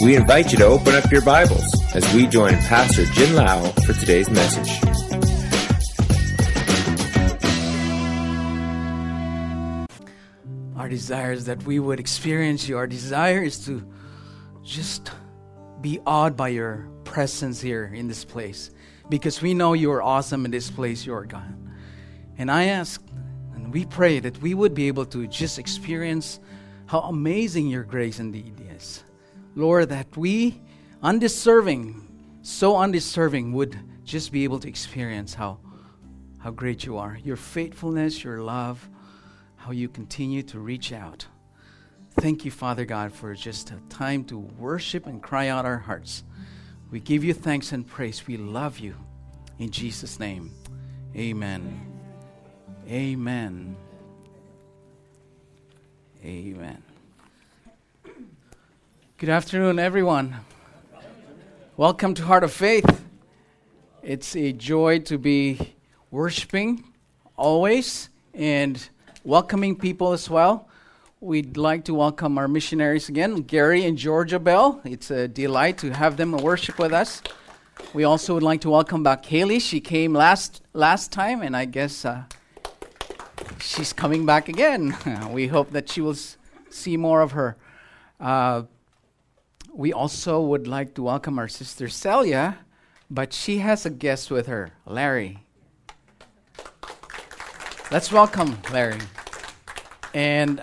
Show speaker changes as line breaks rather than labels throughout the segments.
We invite you to open up your Bibles as we join Pastor Jin Lau for today's message.
Our desire is that we would experience you. Our desire is to just be awed by your presence here in this place, because we know you are awesome in this place, Lord God. And I ask and we pray that we would be able to just experience how amazing your grace indeed is. Lord, that we, so undeserving, would just be able to experience how great you are. Your faithfulness, your love, how you continue to reach out. Thank you, Father God, for just a time to worship and cry out our hearts. We give you thanks and praise. We love you. In Jesus' name, amen. Amen. Amen. Good afternoon, everyone. Welcome to Heart of Faith. It's a joy to be worshiping always and welcoming people as well. We'd like to welcome our missionaries again, Gary and Georgia Bell. It's a delight to have them worship with us. We also would like to welcome back Haley. She came last time, and I guess she's coming back again. We hope that you will see more of her. We also would like to welcome our sister Celia, but she has a guest with her, Larry. Let's welcome Larry. And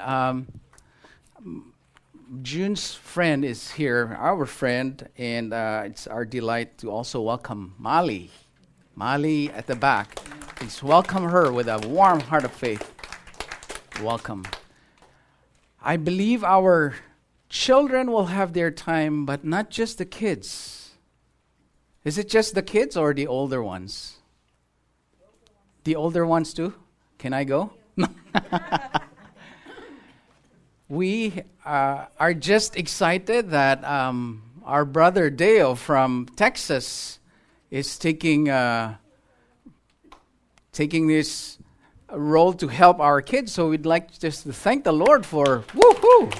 June's friend is here, our friend, and it's our delight to also welcome Mali. Mali at the back. Please welcome her with a warm heart of faith. Welcome. I believe our children will have their time, but not just the kids. Is it just the kids or the older ones? The older ones too? Can I go? We are just excited that our brother Deo from Texas is taking this role to help our kids. So we'd like just to thank the Lord for woohoo!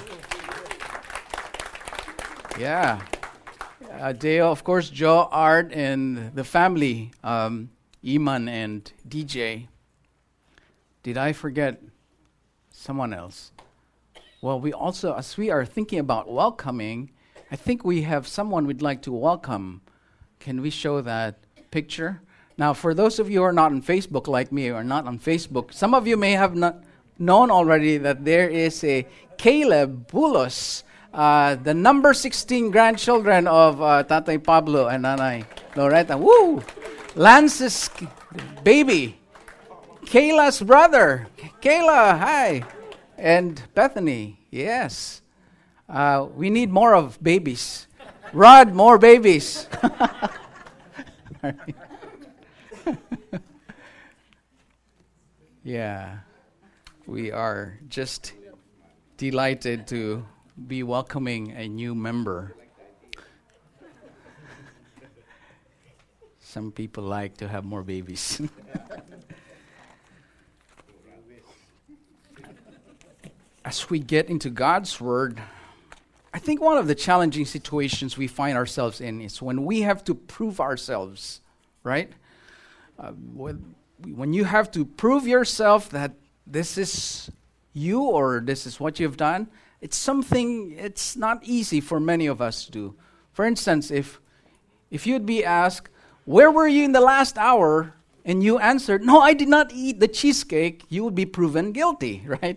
Yeah. Deo, of course, Joe, Art, and the family, Iman and DJ. Did I forget someone else? Well, we also, as we are thinking about welcoming, I think we have someone we'd like to welcome. Can we show that picture? Now, for those of you who are not on Facebook like me, or not on Facebook, some of you may have not known already that there is a Caleb Bulos, the number 16 grandchildren of Tatay Pablo and Nanay Loretta. Woo! Lance's baby. Kayla's brother. Kayla, hi. And Bethany, yes. We need more of babies. Rod, more babies. Yeah. We are just delighted to be welcoming a new member. Some people like to have more babies. As we get into God's Word, I think one of the challenging situations we find ourselves in is when we have to prove ourselves, right? When you have to prove yourself that this is you or this is what you've done, it's not easy for many of us to do. For instance, if you'd be asked, where were you in the last hour? And you answered, no, I did not eat the cheesecake, you would be proven guilty, right?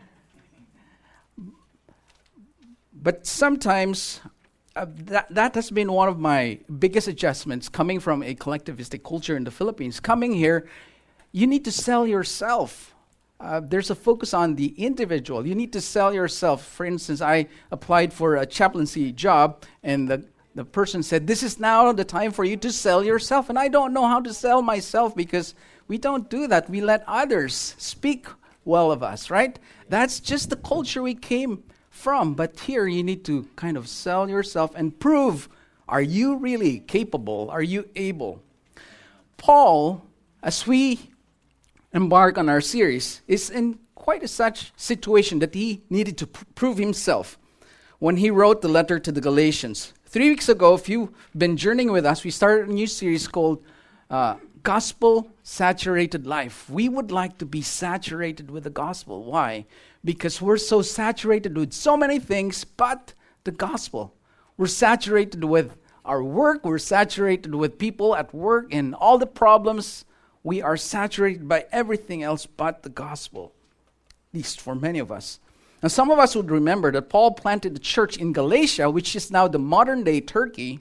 But sometimes that has been one of my biggest adjustments coming from a collectivistic culture in the Philippines. Coming here, you need to sell yourself. There's a focus on the individual. You need to sell yourself. For instance, I applied for a chaplaincy job, and the person said, this is now the time for you to sell yourself. And I don't know how to sell myself because we don't do that. We let others speak well of us, right? That's just the culture we came from. But here you need to kind of sell yourself and prove, are you really capable? Are you able? Paul, as we embark on our series, is in quite a such situation that he needed to prove himself. when he wrote the letter to the Galatians. 3 weeks ago, if you've been journeying with us, we started a new series called Gospel Saturated Life. We would like to be saturated with the gospel. Why? Because we're so saturated with so many things but the gospel. We're saturated with our work. We're saturated with people at work and all the problems. We are saturated by everything else but the gospel, at least for many of us. Now, some of us would remember that Paul planted a church in Galatia, which is now the modern-day Turkey.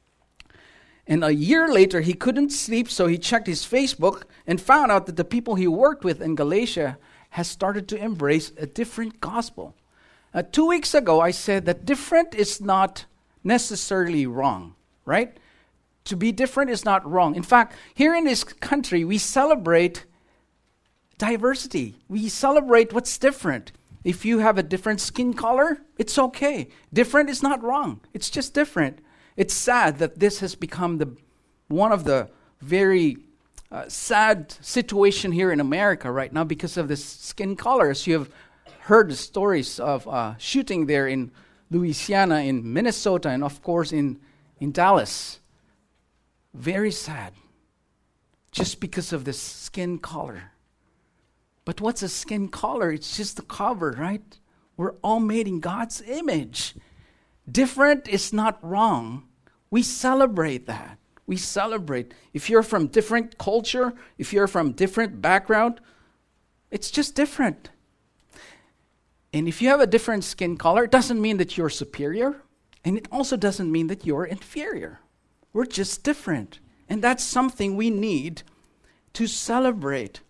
And a year later, he couldn't sleep, so he checked his Facebook and found out that the people he worked with in Galatia has started to embrace a different gospel. 2 weeks ago, I said that different is not necessarily wrong, right? To be different is not wrong. In fact, here in this country, we celebrate diversity. We celebrate what's different. If you have a different skin color, it's okay. Different is not wrong. It's just different. It's sad that this has become one of the very sad situation here in America right now because of this skin color. As you have heard the stories of shooting there in Louisiana, in Minnesota, and of course in Dallas. Very sad. Just because of this skin color. But what's a skin color? It's just the cover, right? We're all made in God's image. Different is not wrong. We celebrate that. We celebrate. If you're from different culture, if you're from different background, it's just different. And if you have a different skin color, it doesn't mean that you're superior, and it also doesn't mean that you're inferior. We're just different. And that's something we need to celebrate.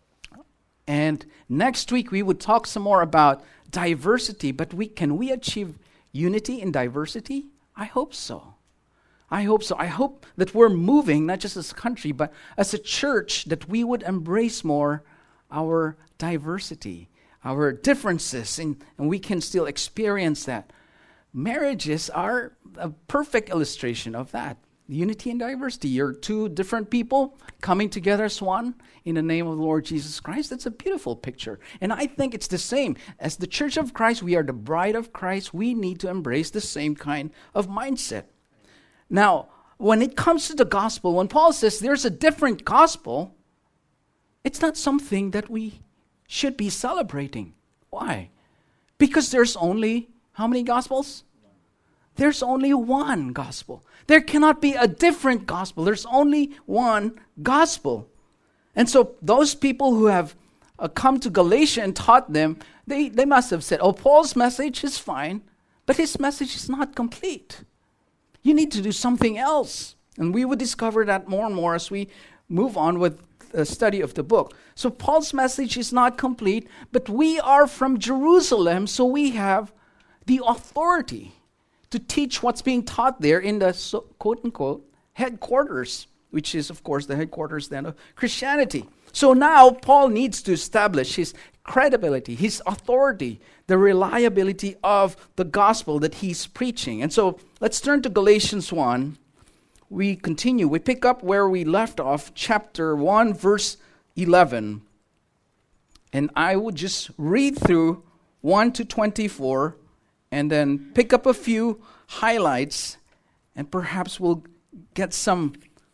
And next week we would talk some more about diversity, but can we achieve unity in diversity? I hope so. I hope so. I hope that we're moving, not just as a country, but as a church, that we would embrace more our diversity, our differences, and we can still experience that. Marriages are a perfect illustration of that. Unity and diversity. You're two different people coming together as one in the name of the Lord Jesus Christ. That's a beautiful picture. And I think it's the same. As the Church of Christ, we are the bride of Christ. We need to embrace the same kind of mindset. Now, when it comes to the gospel, when Paul says there's a different gospel, it's not something that we should be celebrating. Why? Because there's only, how many gospels? There's only one gospel. There cannot be a different gospel. There's only one gospel. And so those people who have come to Galatia and taught them, they must have said, oh, Paul's message is fine, but his message is not complete. You need to do something else. And we would discover that more and more as we move on with the study of the book. So Paul's message is not complete, but we are from Jerusalem, so we have the authority to teach what's being taught there in the quote-unquote headquarters, which is, of course, the headquarters then of Christianity. So now Paul needs to establish his credibility, his authority, the reliability of the gospel that he's preaching. And so let's turn to Galatians 1. We continue. We pick up where we left off, chapter 1, verse 11. And I would just read through 1 to 24 and then pick up a few highlights, and perhaps we'll get some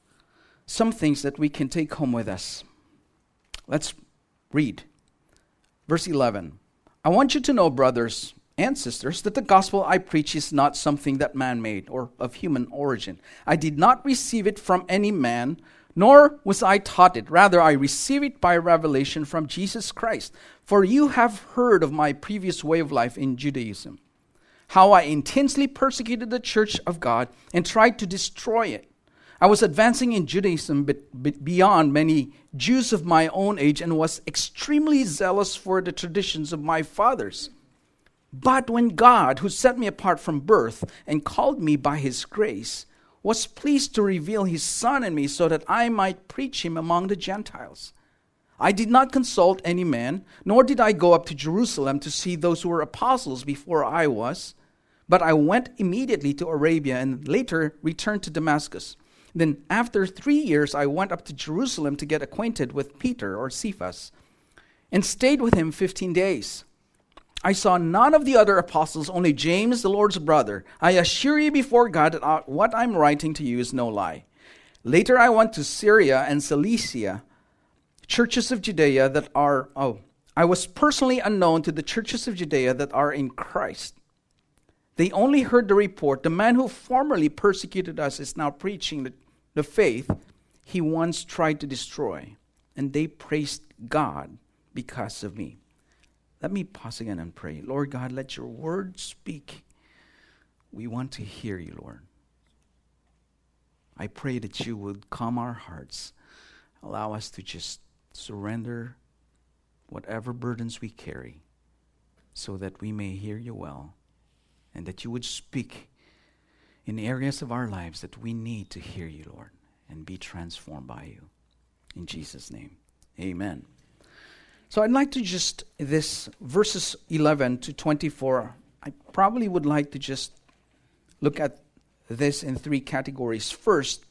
things that we can take home with us. Let's read. Verse 11. I want you to know, brothers and sisters, that the gospel I preach is not something that man made or of human origin. I did not receive it from any man, nor was I taught it. Rather, I received it by revelation from Jesus Christ. For you have heard of my previous way of life in Judaism, how I intensely persecuted the church of God and tried to destroy it. I was advancing in Judaism beyond many Jews of my own age and was extremely zealous for the traditions of my fathers. But when God, who set me apart from birth and called me by his grace, was pleased to reveal his Son in me so that I might preach him among the Gentiles, I did not consult any man, nor did I go up to Jerusalem to see those who were apostles before I was, but I went immediately to Arabia and later returned to Damascus. Then after 3 years I went up to Jerusalem to get acquainted with Peter or Cephas and stayed with him 15 days. I saw none of the other apostles, only James, the Lord's brother. I assure you before God that what I'm writing to you is no lie. Later I went to Syria and Cilicia, churches of Judea that are, I was personally unknown to the churches of Judea that are in Christ. They only heard the report, the man who formerly persecuted us is now preaching the faith he once tried to destroy. And they praised God because of me. Let me pause again and pray. Lord God, let your word speak. We want to hear you, Lord. I pray that you would calm our hearts. Allow us to just surrender whatever burdens we carry so that we may hear you well and that you would speak in areas of our lives that we need to hear you, Lord, and be transformed by you. In Jesus' name, amen. So I'd like to just, this verses 11 to 24, I probably would like to just look at this in three categories. First,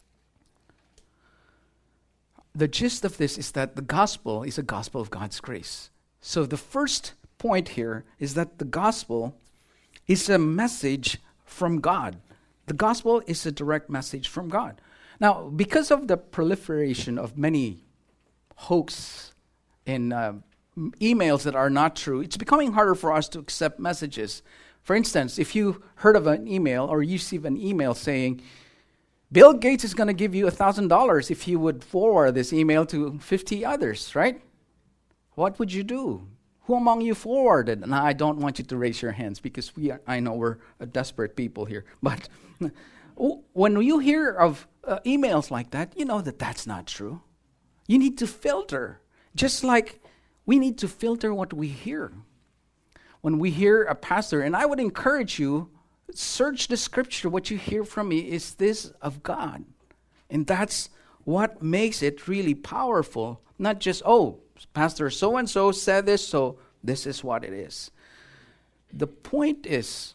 the gist of this is that the gospel is a gospel of God's grace. So the first point here is that the gospel is a message from God. The gospel is a direct message from God. Now, because of the proliferation of many hoax and emails that are not true, it's becoming harder for us to accept messages. For instance, if you heard of an email or you receive an email saying, Bill Gates is going to give you $1,000 if you would forward this email to 50 others, right? What would you do? Who among you forwarded? And I don't want you to raise your hands because I know we're a desperate people here. But when you hear of emails like that, you know that that's not true. You need to filter. Just like we need to filter what we hear. When we hear a pastor, and I would encourage you, search the scripture. What you hear from me, is this of God? And that's what makes it really powerful. Not just, Pastor so-and-so said this, so this is what it is. The point is,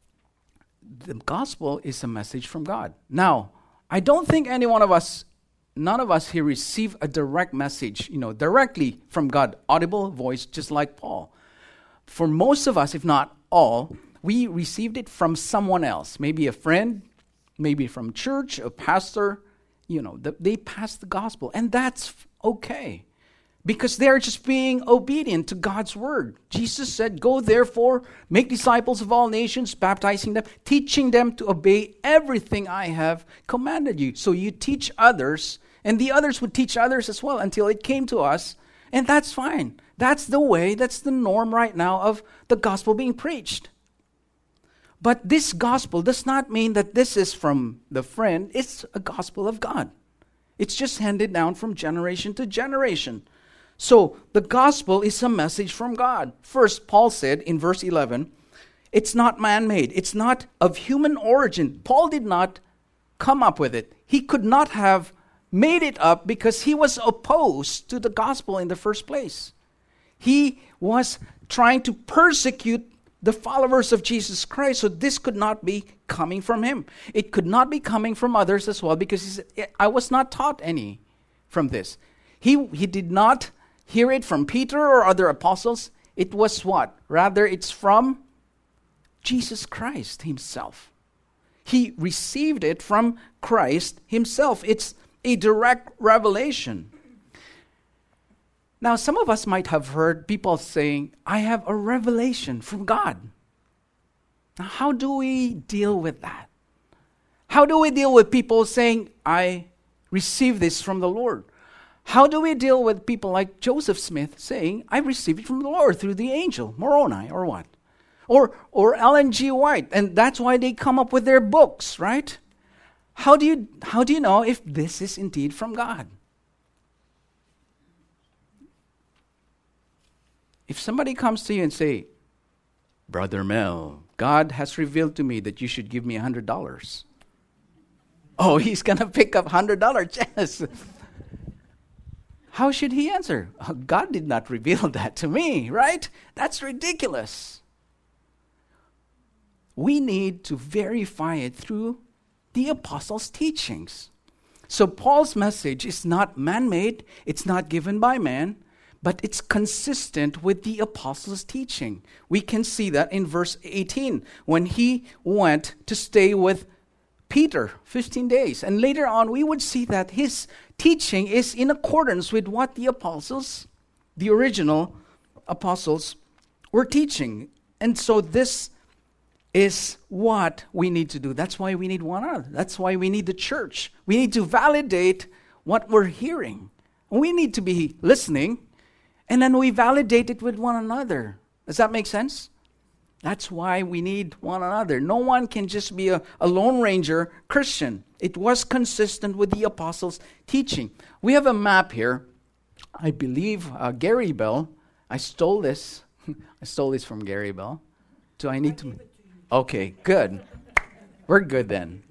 the gospel is a message from God. Now, I don't think none of us here receive a direct message, directly from God, audible voice, just like Paul. For most of us, if not all, we received it from someone else, maybe a friend, maybe from church, a pastor. They passed the gospel, and that's okay. Because they're just being obedient to God's word. Jesus said, go therefore, make disciples of all nations, baptizing them, teaching them to obey everything I have commanded you. So you teach others, and the others would teach others as well until it came to us. And that's fine. That's the way, that's the norm right now of the gospel being preached. But this gospel does not mean that this is from the friend. It's a gospel of God. It's just handed down from generation to generation. So the gospel is a message from God. First, Paul said in verse 11, it's not man-made. It's not of human origin. Paul did not come up with it. He could not have made it up because he was opposed to the gospel in the first place. He was trying to persecute the followers of Jesus Christ, so this could not be coming from him. It could not be coming from others as well, because he said, I was not taught any from this. He did not hear it from Peter or other apostles. It was what? Rather, it's from Jesus Christ himself. He received it from Christ himself. It's a direct revelation. Now, some of us might have heard people saying, I have a revelation from God. Now, how do we deal with that? How do we deal with people saying, I received this from the Lord? How do we deal with people like Joseph Smith saying, I received it from the Lord through the angel, Moroni, or what? Or Ellen G. White, and that's why they come up with their books, right? How do you know if this is indeed from God? If somebody comes to you and say, Brother Mel, God has revealed to me that you should give me $100. Oh, he's going to pick up $100. Yes. How should he answer? Oh, God did not reveal that to me, right? That's ridiculous. We need to verify it through the apostles' teachings. So Paul's message is not man-made. It's not given by man. but it's consistent with the apostles' teaching. We can see that in verse 18 when he went to stay with Peter 15 days. And later on, we would see that his teaching is in accordance with what the apostles, the original apostles, were teaching. And so this is what we need to do. That's why we need one another. That's why we need the church. We need to validate what we're hearing. We need to be listening, and then we validate it with one another. Does that make sense? That's why we need one another. No one can just be a Lone Ranger Christian. It was consistent with the apostles' teaching. We have a map here. I believe Gary Bell. I stole this. I stole this from Gary Bell. Do I need to? Okay, good. We're good then.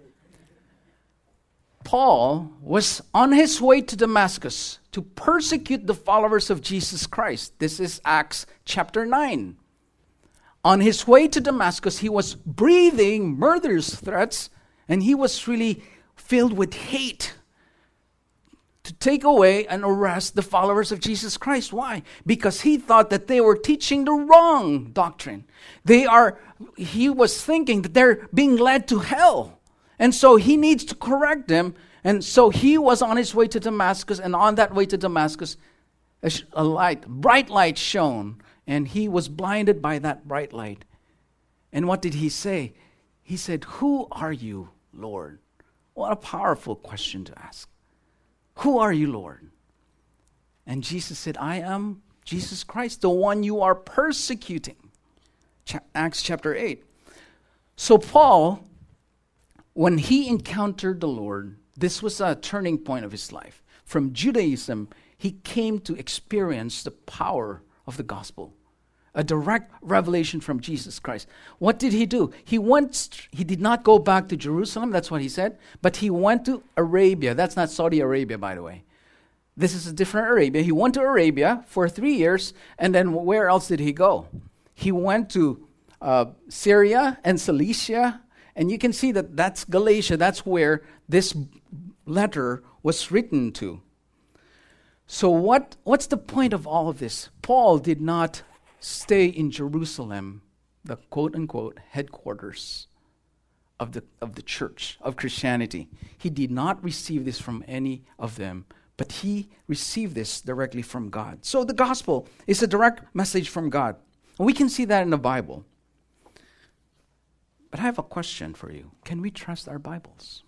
Paul was on his way to Damascus to persecute the followers of Jesus Christ. This is Acts chapter 9. On his way to Damascus, he was breathing murderous threats, and he was really filled with hate to take away and arrest the followers of Jesus Christ. Why? Because he thought that they were teaching the wrong doctrine. He was thinking that they're being led to hell. And so he needs to correct them. And so he was on his way to Damascus, and on that way to Damascus, a bright light shone. And he was blinded by that bright light. And what did he say? He said, "Who are you, Lord?" What a powerful question to ask. Who are you, Lord? And Jesus said, "I am Jesus Christ, the one you are persecuting." Acts chapter 8. So Paul, when he encountered the Lord, this was a turning point of his life. From Judaism, he came to experience the power of the gospel. A direct revelation from Jesus Christ. What did he do? He did not go back to Jerusalem, that's what he said, but he went to Arabia. That's not Saudi Arabia, by the way. This is a different Arabia. He went to Arabia for 3 years, and then where else did he go? He went to Syria and Cilicia, and you can see that that's Galatia. That's where this letter was written to. So what's the point of all of this? Paul did not stay in Jerusalem, the quote-unquote headquarters of the church, of Christianity. He did not receive this from any of them, but he received this directly from God. So the gospel is a direct message from God. And we can see that in the Bible. But I have a question for you. Can we trust our Bibles?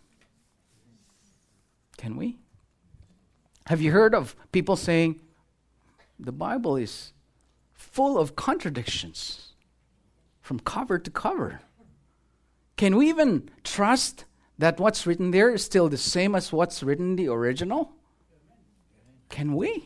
Can we? Have you heard of people saying, the Bible is full of contradictions from cover to cover? Can we even trust that what's written there is still the same as what's written in the original? Can we?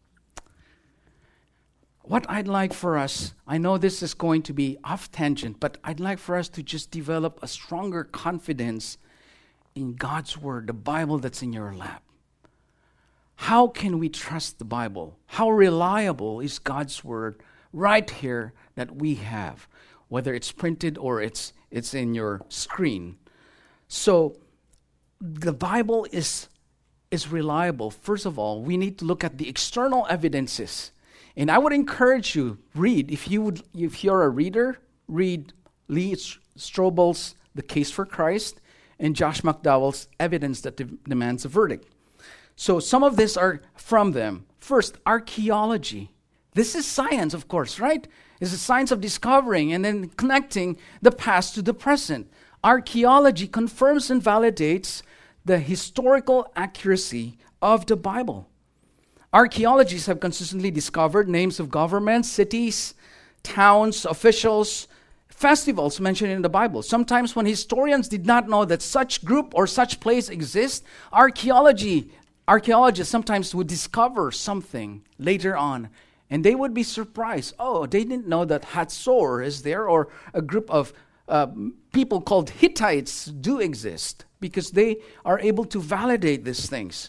What I'd like for us, I know this is going to be off tangent, but I'd like for us to just develop a stronger confidence in God's Word, the Bible that's in your lap. How can we trust the Bible? How reliable is God's Word right here that we have, whether it's printed or it's in your screen? So the Bible is reliable. First of all, we need to look at the external evidences. And I would encourage you, read. If you're a reader, read Lee Strobel's The Case for Christ and Josh McDowell's Evidence That Demands a Verdict. So some of this are from them. First, archaeology. This is science, of course, right? It's the science of discovering and then connecting the past to the present. Archaeology confirms and validates the historical accuracy of the Bible. Archaeologists have consistently discovered names of governments, cities, towns, officials, festivals mentioned in the Bible. Sometimes when historians did not know that such group or such place exists, archaeologists sometimes would discover something later on, and they would be surprised. Oh, they didn't know that Hatzor is there, or a group of people called Hittites do exist, because they are able to validate these things.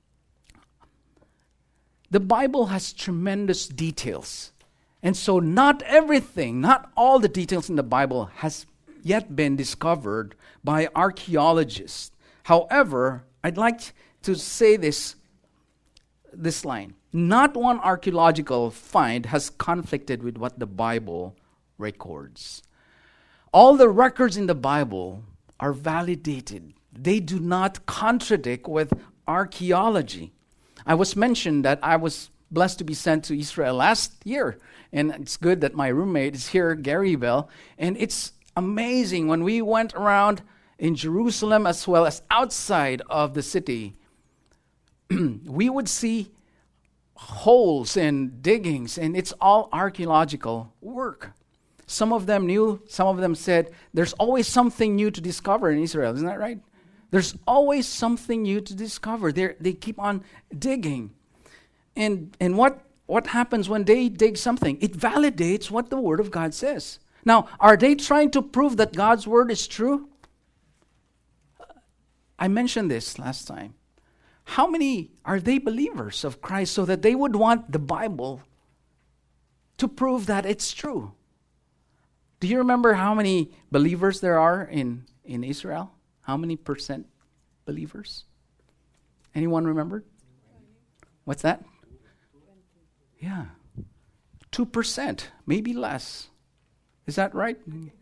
The Bible has tremendous details. And so not all the details in the Bible has yet been discovered by archaeologists. However, I'd like to say this line. Not one archaeological find has conflicted with what the Bible records. All the records in the Bible are validated. They do not contradict with archaeology. I was mentioned that I was blessed to be sent to Israel last year. And it's good that my roommate is here, Gary Bell. And it's amazing when we went around in Jerusalem as well as outside of the city, we would see holes and diggings, and it's all archaeological work. Some of them knew, some of them said, there's always something new to discover in Israel. Isn't that right? There's always something new to discover. They keep on digging. And what happens when they dig something? It validates what the Word of God says. Now, are they trying to prove that God's Word is true? I mentioned this last time. How many are they believers of Christ so that they would want the Bible to prove that it's true? Do you remember how many believers there are in Israel? How many percent believers? Anyone remember? What's that? Yeah. 2%, maybe less. Is that right?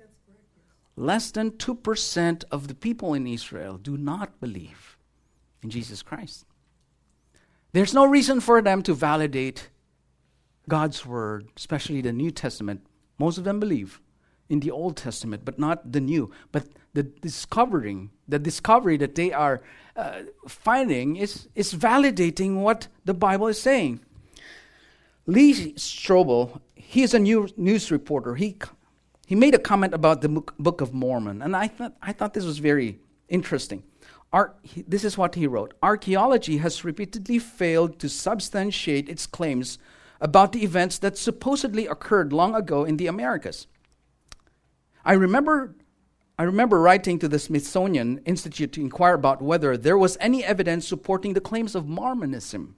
Less than 2% of the people in Israel do not believe in Jesus Christ. There's no reason for them to validate God's Word, especially the New Testament. Most of them believe in the Old Testament, but not the New. But the discovery that they are finding is validating what the Bible is saying. Lee Strobel, he is a news reporter. He made a comment about the Book of Mormon, and I thought this was very interesting. This is what he wrote. Archaeology has repeatedly failed to substantiate its claims about the events that supposedly occurred long ago in the Americas. I remember writing to the Smithsonian Institute to inquire about whether there was any evidence supporting the claims of Mormonism,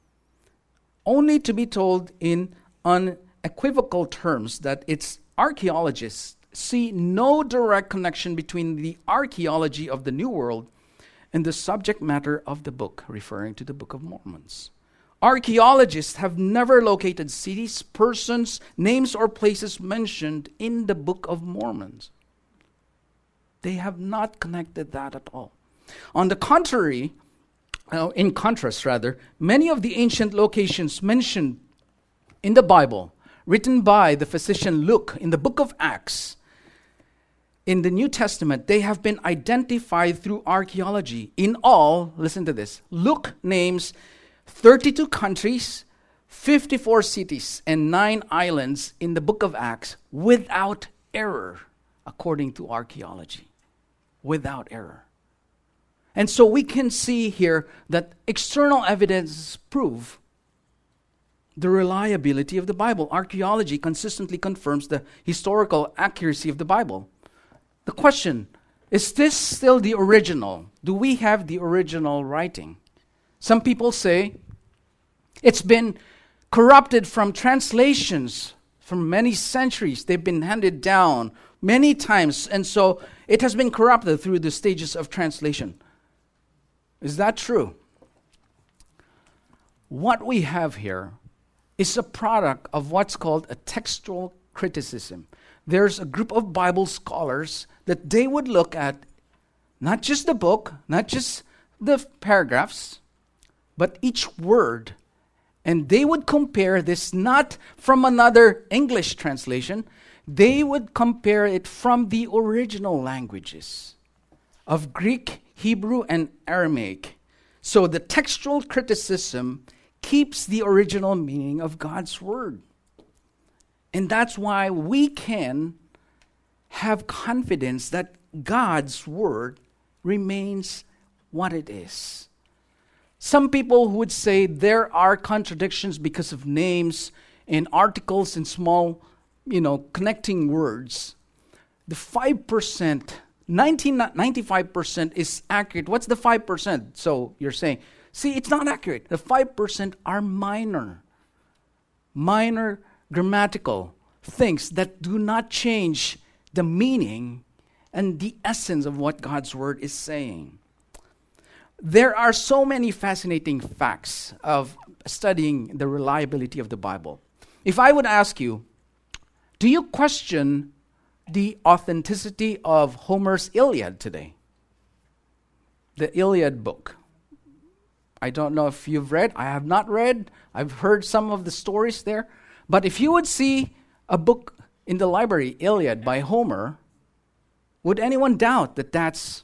only to be told in unequivocal terms that its archaeologists see no direct connection between the archaeology of the New World and the subject matter of the book, referring to the Book of Mormons. Archaeologists have never located cities, persons, names, or places mentioned in the Book of Mormons. They have not connected that at all. On the contrary, in contrast, many of the ancient locations mentioned in the Bible, written by the physician Luke in the book of Acts, in the New Testament, they have been identified through archaeology. In all, listen to this, Luke names 32 countries, 54 cities, and 9 islands in the book of Acts without error, according to archaeology. Without error. And so we can see here that external evidence prove the reliability of the Bible. Archaeology consistently confirms the historical accuracy of the Bible. The question, is this still the original? Do we have the original writing? Some people say it's been corrupted from translations from many centuries. They've been handed down many times, and so it has been corrupted through the stages of translation. Is that true? What we have here is a product of what's called a textual criticism. There's a group of Bible scholars that they would look at not just the book, not just the paragraphs, but each word. And they would compare this not from another English translation. They would compare it from the original languages of Greek, Hebrew, and Aramaic. So the textual criticism keeps the original meaning of God's word. And that's why we can have confidence that God's word remains what it is. Some people would say there are contradictions because of names and articles and small, connecting words. The 5%, 95% is accurate. What's the 5%? So you're saying, see, it's not accurate. The 5% are minor grammatical things that do not change the meaning and the essence of what God's word is saying. There are so many fascinating facts of studying the reliability of the Bible. If I would ask you, do you question the authenticity of Homer's Iliad today? The Iliad book. I don't know if you've read. I have not read. I've heard some of the stories there. But if you would see a book in the library, Iliad by Homer, would anyone doubt that that's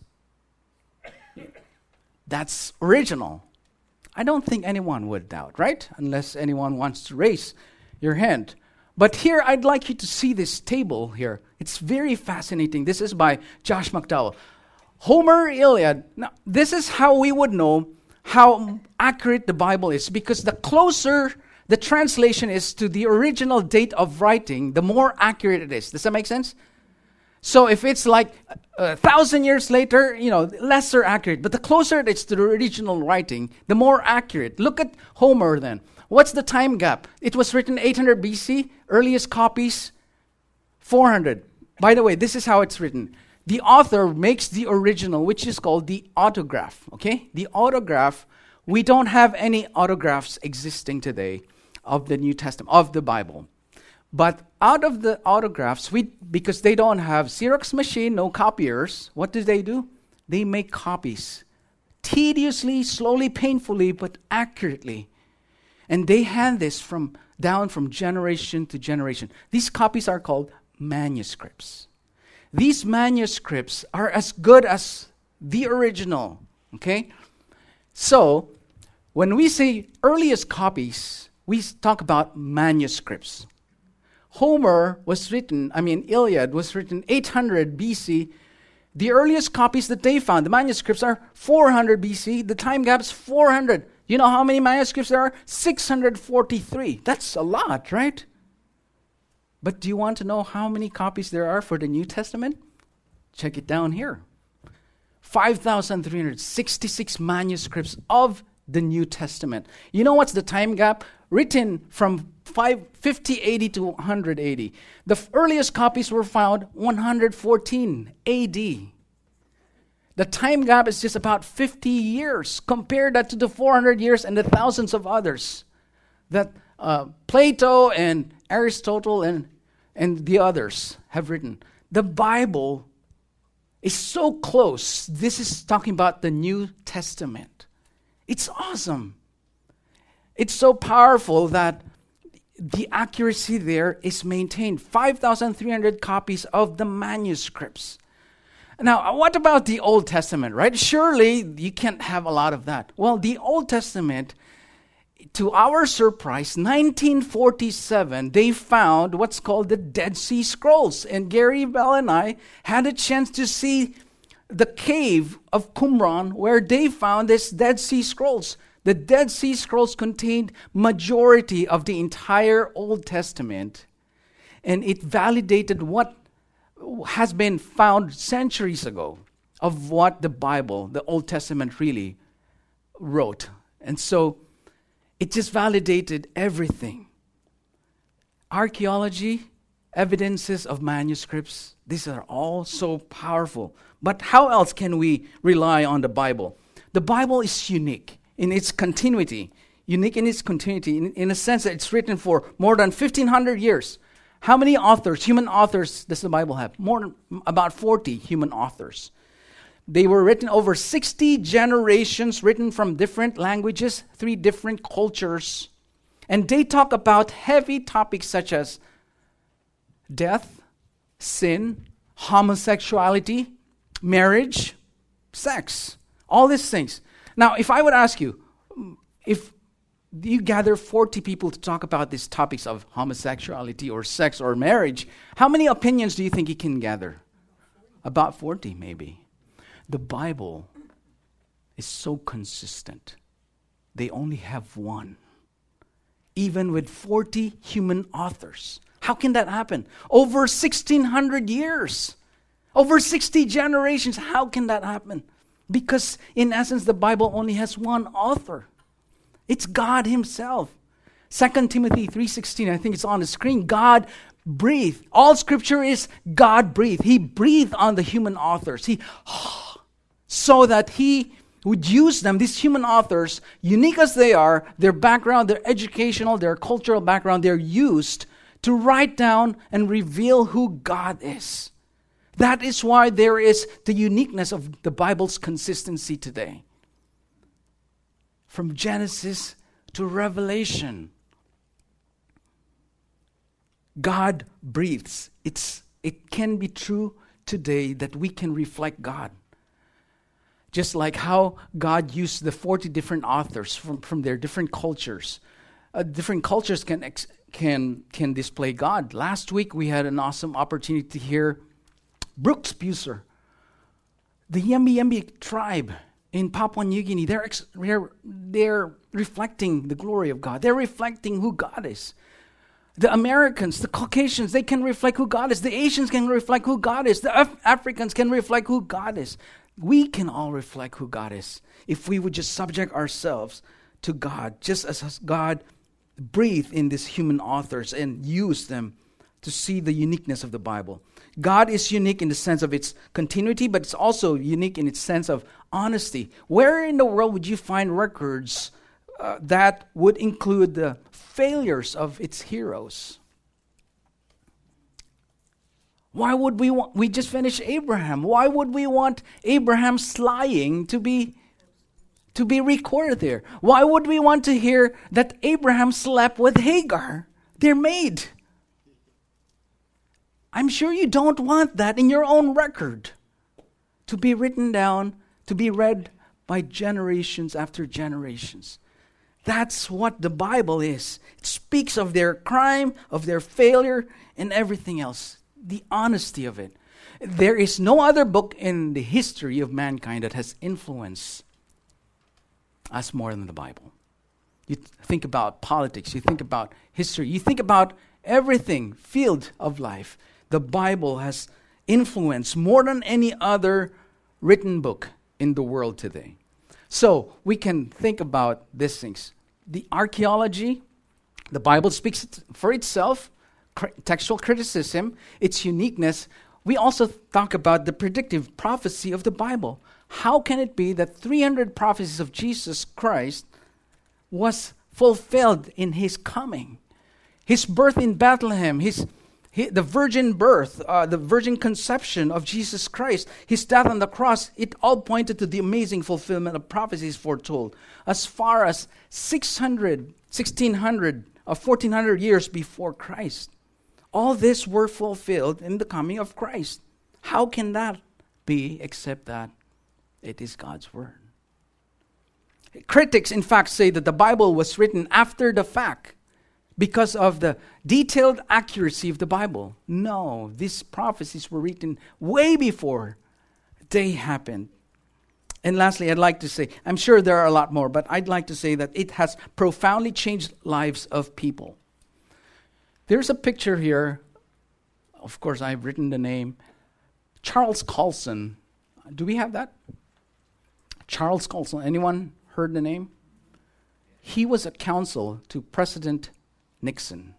original? I don't think anyone would doubt, right? Unless anyone wants to raise your hand. But here, I'd like you to see this table here. It's very fascinating. This is by Josh McDowell. Homer Iliad. Now, this is how we would know how accurate the Bible is, because the closer the translation is to the original date of writing, the more accurate it is. Does that make sense? So if it's like 1,000 years later, lesser accurate. But the closer it is to the original writing, the more accurate. Look at Homer then. What's the time gap? It was written 800 BC, earliest copies 400. By the way, this is how it's written. The author makes the original, which is called the autograph, okay? The autograph, we don't have any autographs existing today of the New Testament, of the Bible. But out of the autographs, because they don't have Xerox machine, no copiers, what do? They make copies. Tediously, slowly, painfully, but accurately. And they hand this down from generation to generation. These copies are called manuscripts. These manuscripts are as good as the original, okay? So, when we say earliest copies, we talk about manuscripts. Iliad was written 800 BC. The earliest copies that they found, the manuscripts, are 400 BC. The time gap's 400. You know how many manuscripts there are? 643. That's a lot, right? But do you want to know how many copies there are for the New Testament? Check it down here. 5,366 manuscripts of the New Testament. You know what's the time gap? Written from 50 AD to 100 AD. The earliest copies were found 114 AD. The time gap is just about 50 years. Compare that to the 400 years and the thousands of others that Plato and Aristotle and the others have written. The Bible is so close. This is talking about the New Testament. It's awesome. It's so powerful that the accuracy there is maintained. 5,300 copies of the manuscripts. Now, what about the Old Testament, right? Surely you can't have a lot of that. Well, the Old Testament, to our surprise, 1947, they found what's called the Dead Sea Scrolls. And Gary Bell and I had a chance to see the cave of Qumran where they found this Dead Sea Scrolls. The Dead Sea Scrolls contained majority of the entire Old Testament. And it validated what has been found centuries ago of what the Bible, the Old Testament, really wrote. And so it just validated everything. Archaeology, evidences of manuscripts, these are all so powerful. But how else can we rely on the Bible? The Bible is unique in its continuity. Unique in its continuity, in a sense that it's written for more than 1,500 years. How many authors, human authors, does the Bible have? About 40 human authors. They were written over 60 generations, written from different languages, 3 different cultures. And they talk about heavy topics such as death, sin, homosexuality, marriage, sex, all these things. Now, if I would ask you, if you gather 40 people to talk about these topics of homosexuality or sex or marriage, how many opinions do you think you can gather? About 40, maybe. The Bible is so consistent. They only have one. Even with 40 human authors. How can that happen? Over 1,600 years. Over 60 generations. How can that happen? Because in essence, the Bible only has one author. It's God himself. 2 Timothy 3:16, I think it's on the screen. God breathed. All scripture is God breathed. He breathed on the human authors. So that he would use them, these human authors, unique as they are, their background, their educational, their cultural background, they're used to write down and reveal who God is. That is why there is the uniqueness of the Bible's consistency today. From Genesis to Revelation, God breathes. It can be true today that we can reflect God. Just like how God used the 40 different authors from their different cultures. Different cultures can display God. Last week we had an awesome opportunity to hear Brooks Buser, the Yembi Yembi tribe in Papua New Guinea. They're reflecting the glory of God. They're reflecting who God is. The Americans, the Caucasians, they can reflect who God is. The Asians can reflect who God is. The Africans can reflect who God is. We can all reflect who God is if we would just subject ourselves to God, just as God breathed in these human authors and used them to see the uniqueness of the Bible. God is unique in the sense of its continuity, but it's also unique in its sense of honesty. Where in the world would you find records that would include the failures of its heroes? Why would we just finished Abraham. Why would we want Abraham's lying to be recorded there? Why would we want to hear that Abraham slept with Hagar, their maid? I'm sure you don't want that in your own record to be written down, to be read by generations after generations. That's what the Bible is. It speaks of their crime, of their failure, and everything else. The honesty of it. There is no other book in the history of mankind that has influenced us more than the Bible. You think about politics, you think about history, you think about everything, field of life. The Bible has influenced more than any other written book in the world today. So we can think about these things. The archaeology, the Bible speaks for itself. Textual criticism, its uniqueness. We also talk about the predictive prophecy of the Bible. How can it be that 300 prophecies of Jesus Christ was fulfilled in His coming? His birth in Bethlehem, the virgin birth, the virgin conception of Jesus Christ, His death on the cross, it all pointed to the amazing fulfillment of prophecies foretold. As far as 600, 1600, or 1400 years before Christ. All this were fulfilled in the coming of Christ. How can that be except that it is God's word? Critics, in fact, say that the Bible was written after the fact because of the detailed accuracy of the Bible. No, these prophecies were written way before they happened. And lastly, I'd like to say, I'm sure there are a lot more, but I'd like to say that it has profoundly changed lives of people. There's a picture here. Of course, I've written the name. Charles Colson. Do we have that? Charles Colson. Anyone heard the name? He was a counsel to President Nixon.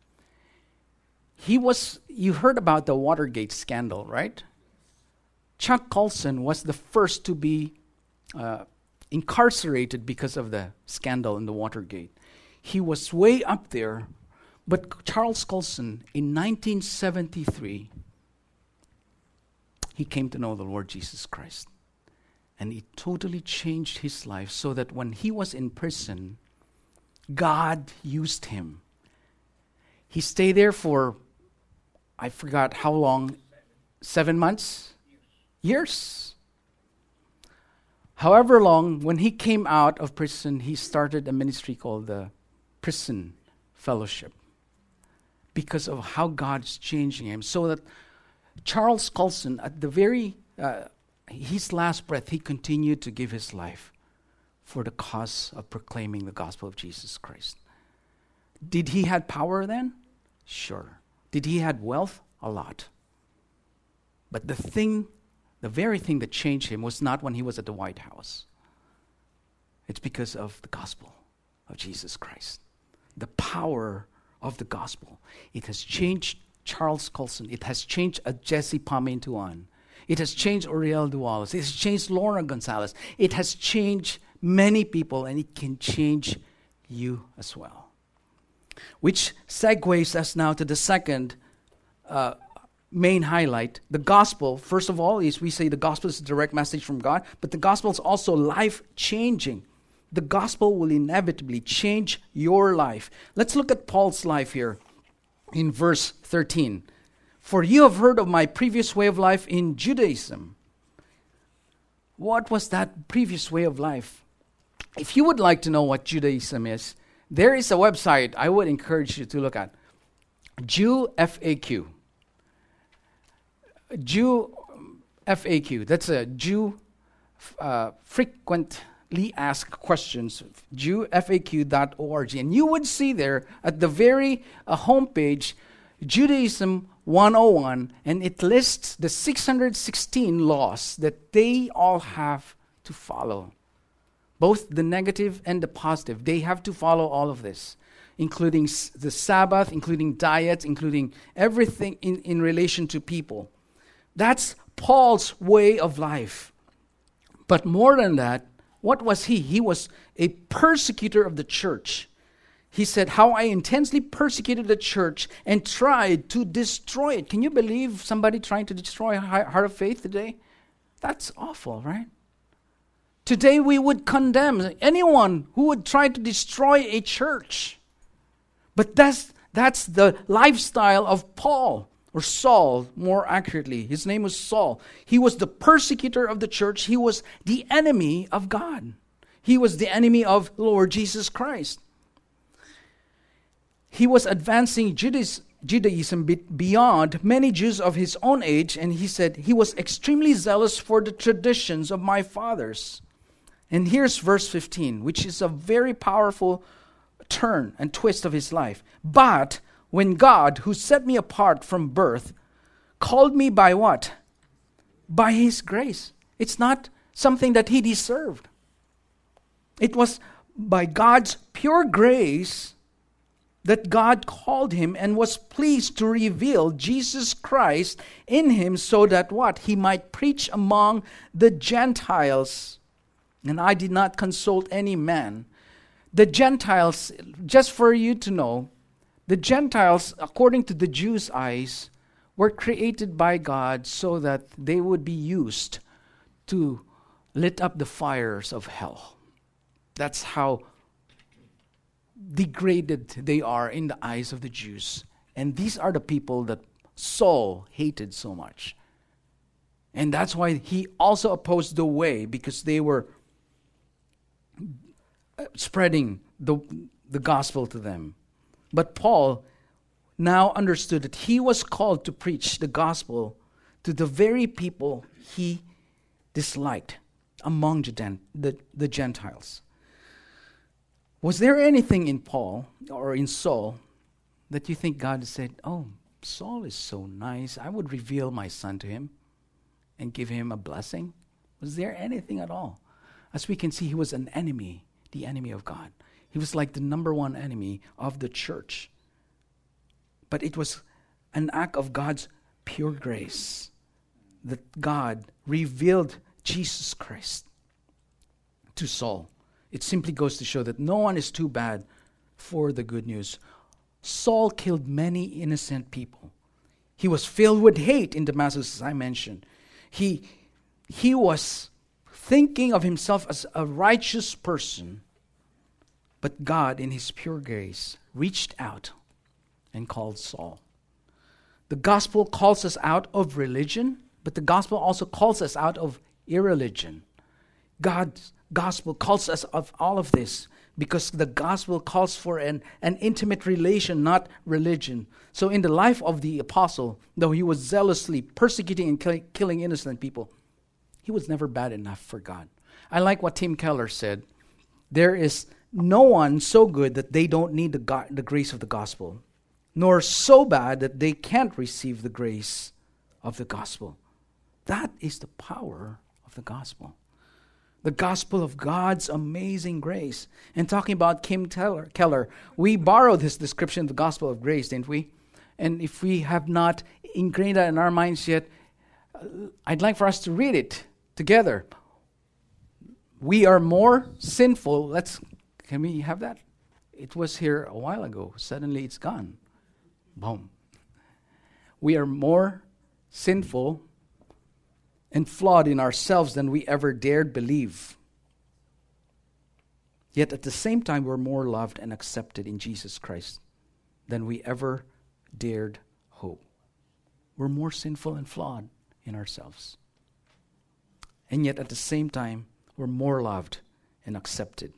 You heard about the Watergate scandal, right? Chuck Colson was the first to be incarcerated because of the scandal in the Watergate. He was way up there. But Charles Colson, in 1973, he came to know the Lord Jesus Christ. And it totally changed his life so that when he was in prison, God used him. He stayed there for, I forgot how long, 7 months? Years. However long, when he came out of prison, he started a ministry called the Prison Fellowship. Because of how God's changing him. So that Charles Colson, at the his last breath, he continued to give his life for the cause of proclaiming the gospel of Jesus Christ. Did he have power then? Sure. Did he have wealth? A lot. But the very thing that changed him was not when he was at the White House. It's because of the gospel of Jesus Christ. The power of the gospel. It has changed Charles Colson. It has changed Jesse Pamintuan. It has changed Oriel Dualos. It has changed Lorna Gonzalez. It has changed many people, and it can change you as well. Which segues us now to the second main highlight. The gospel, first of all, is we say the gospel is a direct message from God, but the gospel is also life-changing. The gospel will inevitably change your life. Let's look at Paul's life here in verse 13. For you have heard of my previous way of life in Judaism. What was that previous way of life? If you would like to know what Judaism is, there is a website I would encourage you to look at. Jew FAQ. Jew FAQ. That's a Jew frequently asked questions. JewFAQ.org. And you would see there at the very homepage, Judaism 101, and it lists the 616 laws that they all have to follow. Both the negative and the positive. They have to follow all of this, including the Sabbath, including diet, including everything in relation to people. That's Paul's way of life. But more than that, what was he? He was a persecutor of the church. He said, how I intensely persecuted the church and tried to destroy it. Can you believe somebody trying to destroy Heart of Faith today? That's awful, right? Today we would condemn anyone who would try to destroy a church. But that's the lifestyle of Paul, or Saul, more accurately. His name was Saul. He was the persecutor of the church. He was the enemy of God. He was the enemy of Lord Jesus Christ. He was advancing Judaism beyond many Jews of his own age, and he said, he was extremely zealous for the traditions of my fathers. And here's verse 15, which is a very powerful turn and twist of his life. But when God, who set me apart from birth, called me by what? By his grace. It's not something that he deserved. It was by God's pure grace that God called him and was pleased to reveal Jesus Christ in him so that what? He might preach among the Gentiles. And I did not consult any man. The Gentiles, just for you to know, the Gentiles, according to the Jews' eyes, were created by God so that they would be used to lit up the fires of hell. That's how degraded they are in the eyes of the Jews. And these are the people that Saul hated so much. And that's why he also opposed the way, because they were spreading the gospel to them. But Paul now understood that he was called to preach the gospel to the very people he disliked among the Gentiles. Was there anything in Paul or in Saul that you think God said, oh, Saul is so nice, I would reveal my son to him and give him a blessing? Was there anything at all? As we can see, he was an enemy, the enemy of God. He was like the number one enemy of the church. But it was an act of God's pure grace that God revealed Jesus Christ to Saul. It simply goes to show that no one is too bad for the good news. Saul killed many innocent people. He was filled with hate in Damascus, as I mentioned. He was thinking of himself as a righteous person. But God, in his pure grace, reached out and called Saul. The gospel calls us out of religion, but the gospel also calls us out of irreligion. God's gospel calls us of all of this because the gospel calls for an intimate relation, not religion. So in the life of the apostle, though he was zealously persecuting and killing innocent people, he was never bad enough for God. I like what Tim Keller said. There is no one so good that they don't need the grace of the gospel, nor so bad that they can't receive the grace of the gospel. That is the power of the gospel. The gospel of God's amazing grace. And talking about Tim Keller, we borrowed his description of the gospel of grace, didn't we? And if we have not ingrained that in our minds yet, I'd like for us to read it together. We are more sinful. Can we have that? It was here a while ago. Suddenly it's gone. Boom. We are more sinful and flawed in ourselves than we ever dared believe. Yet at the same time, we're more loved and accepted in Jesus Christ than we ever dared hope. We're more sinful and flawed in ourselves. And yet at the same time, we're more loved and accepted.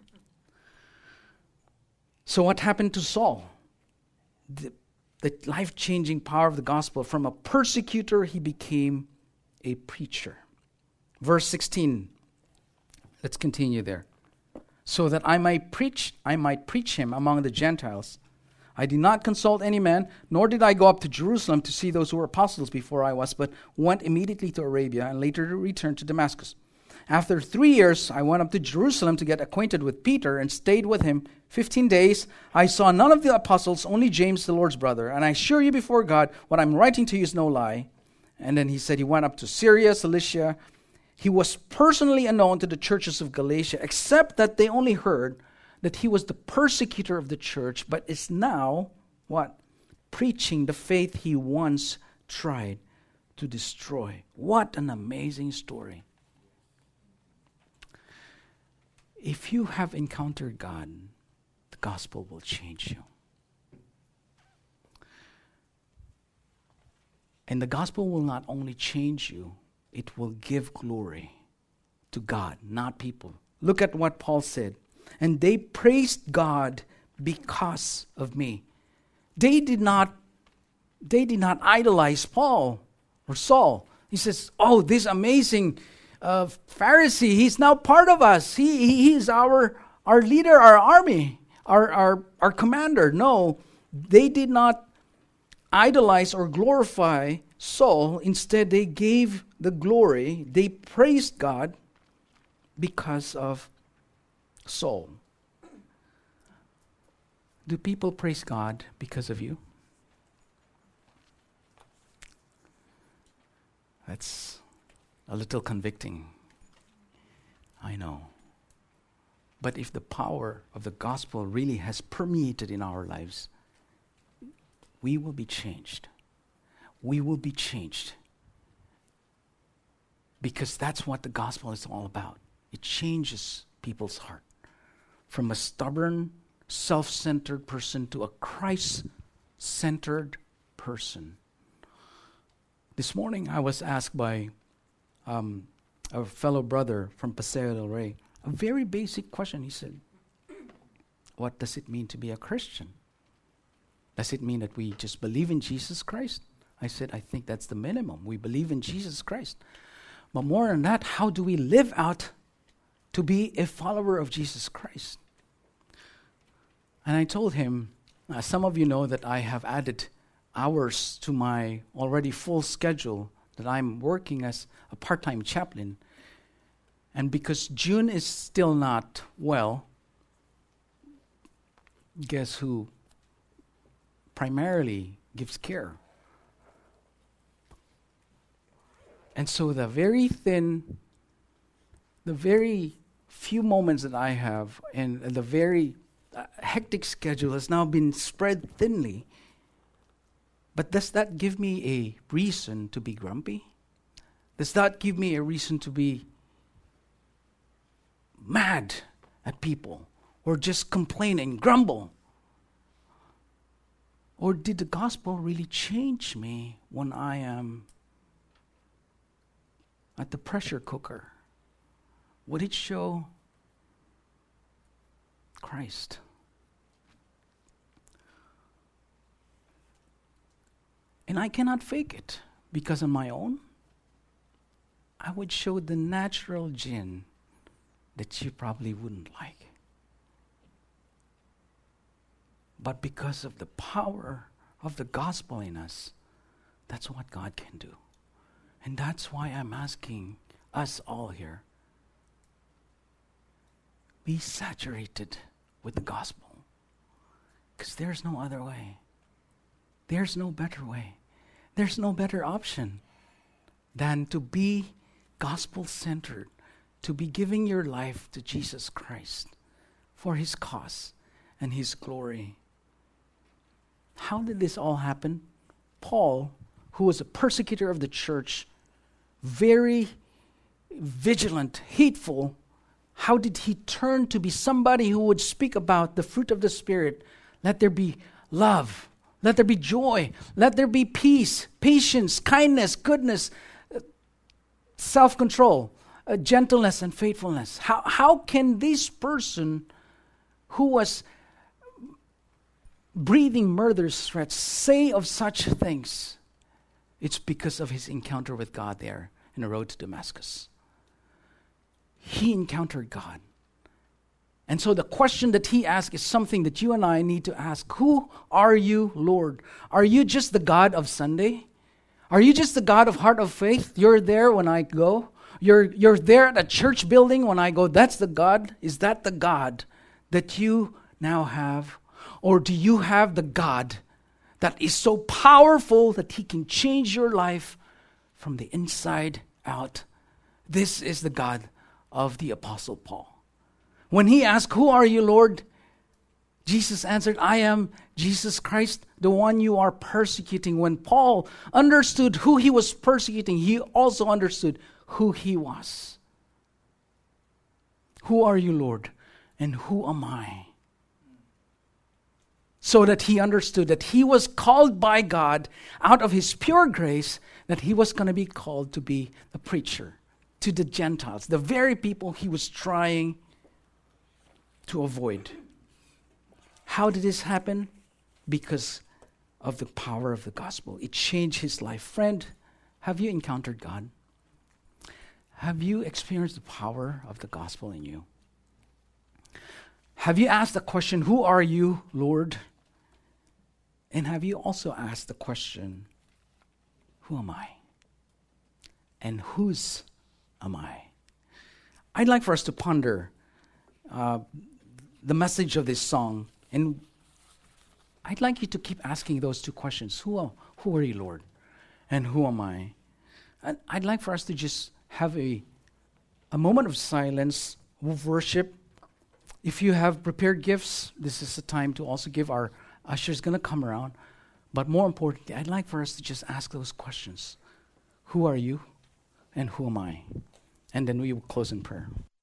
So what happened to Saul? The life-changing power of the gospel. From a persecutor, he became a preacher. Verse 16. Let's continue there. So that I might preach him among the Gentiles. I did not consult any man, nor did I go up to Jerusalem to see those who were apostles before I was, but went immediately to Arabia and later returned to Damascus. After 3 years, I went up to Jerusalem to get acquainted with Peter and stayed with him 15 days. I saw none of the apostles, only James, the Lord's brother. And I assure you before God, what I'm writing to you is no lie. And then he said he went up to Syria, Cilicia. He was personally unknown to the churches of Galatia, except that they only heard that he was the persecutor of the church, but is now, what? Preaching the faith he once tried to destroy. What an amazing story. If you have encountered God, the gospel will change you. And the gospel will not only change you, it will give glory to God, not people. Look at what Paul said. And they praised God because of me. They did not idolize Paul or Saul. He says, oh, this amazing Pharisee, he's now part of us. He is our leader, our army, our commander. No, they did not idolize or glorify Saul. Instead, they gave the glory. They praised God because of Saul. Do people praise God because of you? That's a little convicting. I know. But if the power of the gospel really has permeated in our lives, we will be changed. We will be changed. Because that's what the gospel is all about. It changes people's heart. From a stubborn, self-centered person to a Christ-centered person. This morning I was asked by a fellow brother from Paseo del Rey a very basic question. He said, what does it mean to be a Christian? Does it mean that we just believe in Jesus Christ? I said, I think that's the minimum. We believe in Jesus Christ. But more than that, how do we live out to be a follower of Jesus Christ? And I told him, some of you know that I have added hours to my already full schedule, that I'm working as a part-time chaplain. And because June is still not well, guess who primarily gives care? And so the very few moments that I have and the very hectic schedule has now been spread thinly. But does that give me a reason to be grumpy? Does that give me a reason to be mad at people or just complain and grumble? Or did the gospel really change me when I am at the pressure cooker? Would it show Christ? And I cannot fake it, because on my own, I would show the natural Jin that you probably wouldn't like. But because of the power of the gospel in us, that's what God can do. And that's why I'm asking us all here, be saturated with the gospel. Because there's no other way. There's no better way. There's no better option. than to be gospel-centered, to be giving your life to Jesus Christ for His cause and His glory? How did this all happen? Paul, who was a persecutor of the church, very vigilant, hateful, how did he turn to be somebody who would speak about the fruit of the Spirit? Let there be love. Let there be joy. Let there be peace, patience, kindness, goodness, self-control, gentleness, and faithfulness. How can this person who was breathing murderous threats say of such things? It's because of his encounter with God there in the road to Damascus. He encountered God. And so the question that he asked is something that you and I need to ask. Who are you, Lord? Are you just the God of Sunday? Are you just the God of Heart of Faith? You're there when I go. You're there at a church building when I go. That's the God. Is that the God that you now have? Or do you have the God that is so powerful that He can change your life from the inside out? This is the God of the Apostle Paul. When he asked, "Who are you, Lord?" Jesus answered, "I am Jesus Christ, the one you are persecuting." When Paul understood who he was persecuting, he also understood who he was. Who are you, Lord? And who am I? So that he understood that he was called by God out of His pure grace, that he was going to be called to be the preacher to the Gentiles, the very people he was trying to avoid. How did this happen? Because of the power of the gospel. It changed his life. Friend, have you encountered God? Have you experienced the power of the gospel in you? Have you asked the question, "Who are you, Lord?" And have you also asked the question, "Who am I? And whose am I?" I'd like for us to ponder the message of this song, and I'd like you to keep asking those two questions. Who are you, Lord? And who am I? And I'd like for us to just have a moment of silence, of worship. If you have prepared gifts, this is the time to also give. Our usher's going to come around. But more importantly, I'd like for us to just ask those questions. Who are you? And who am I? And then we will close in prayer.